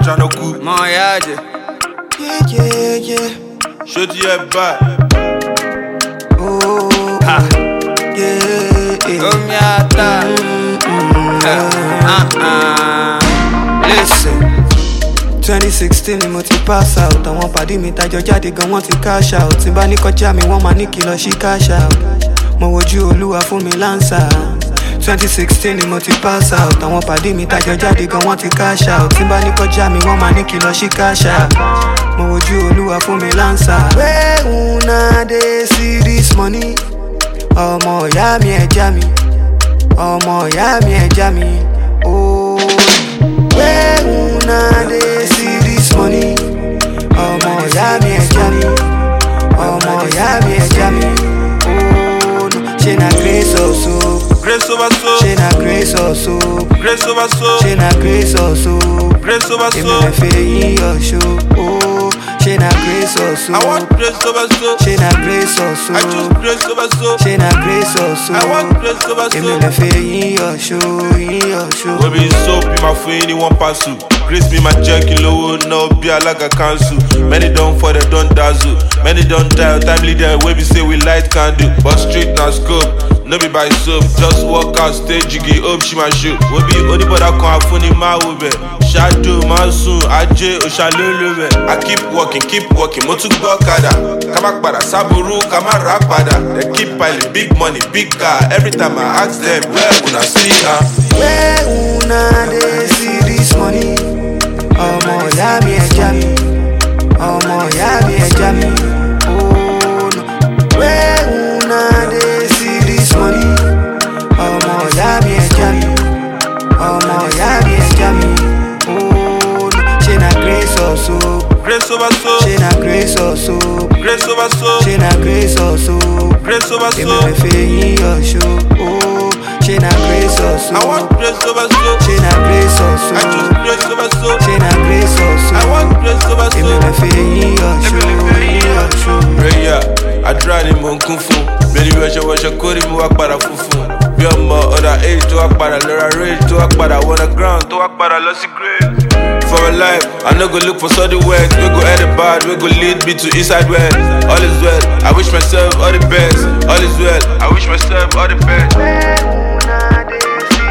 Ajanoku. Moyaje. Yeah. Show to your back. Oh, yeah. Omiata. Listen. 2016 ni mo ti pass out. Àwọn pàdé mi tajọ jáde gan wọ́n ti cash out. Tí bá ní kọjá mi wọ́n máa ní kí lọ sí cash out. Mo wojú Olúwa fún mi lánsà. 2016 ni mo ti pass out. Àwọn pàdé mi tajọ jáde gan wọ́n ti cash out. Tí bá ní kọjá mi wọ́n máa ní kí lọ sí cash out. Mo wojú Olúwa fún mi lánsà. Where una dey see this money? Ọmọ ìyá mi ẹja mi. Ọmọ ìyá mi ẹja mi. Oh, where una dey see this money? Ọmọ ìyá mi ẹja mi. Ọmọ ìyá mi ẹja mi. Oh, no. Ṣé na grace also? Grace over soul. Ṣé na grace also? Grace over soul. Ṣé na grace also? Grace over Èmi soul. lè fẹ́ yín ọ̀ṣọ́. Oh, ṣé na grace also? I want grace over soul. Ṣé na grace also? I choose grace over soul. Ṣé na grace also? I want grace over Èmi soul. lè fẹ́ yín ọ̀ṣọ́. Baby, soap be my friend, you want pass you. Grace be my check, low, no be like a cancel. Many don't fall, they don't dazzle. Many don't die, timely there, where we say we light candle. But street now scope, no be by soap. Just walk out, stage, jiggy up, she my shoot. We be only but I can't phone in my way. Shadow, monsoon, AJ, Oshalulu. I keep walking, Motu Bokada. Kamakbada, Saburu, Kamarapada. They keep piling big money, big car. Every time I ask them, where would I see her? Where una dey see this money? Ọmọ ìyá mi ẹja mi. Ọmọ ìyá mi ẹja mi. Oh, no. Where una dey see this money? Ọmọ ìyá mi ẹja mi. Ọmọ ìyá mi ẹja mi. Oh, no. Ṣé na grace also? Grace over soul. Ṣé na grace also? Grace over soul. Ṣé na grace also? Grace over Èmi soul. lè fẹ́ yín ọ̀ṣọ́. Oh, ṣé na grace also? I want grace over soul. Ṣé na grace also? I choose grace over soul. Ṣé na grace also? I want grace over Èmi soul. lè fẹ́ yín ọ̀ṣọ́. Prayer, àdúrà ni mò ń kún fún. Bẹ́ẹ̀ni wọṣọ kórìí mi wá padà funfun. Bí ọmọ ọ̀dà age tó wá padà lọ́ra rage tó wá padà wọnà ground tó wá padà lọ sí grave. For a life, I no go look for sudden work. We go head the bad, we go lead me to inside well. All is well, I wish myself all the best. All is well, I wish myself all the best.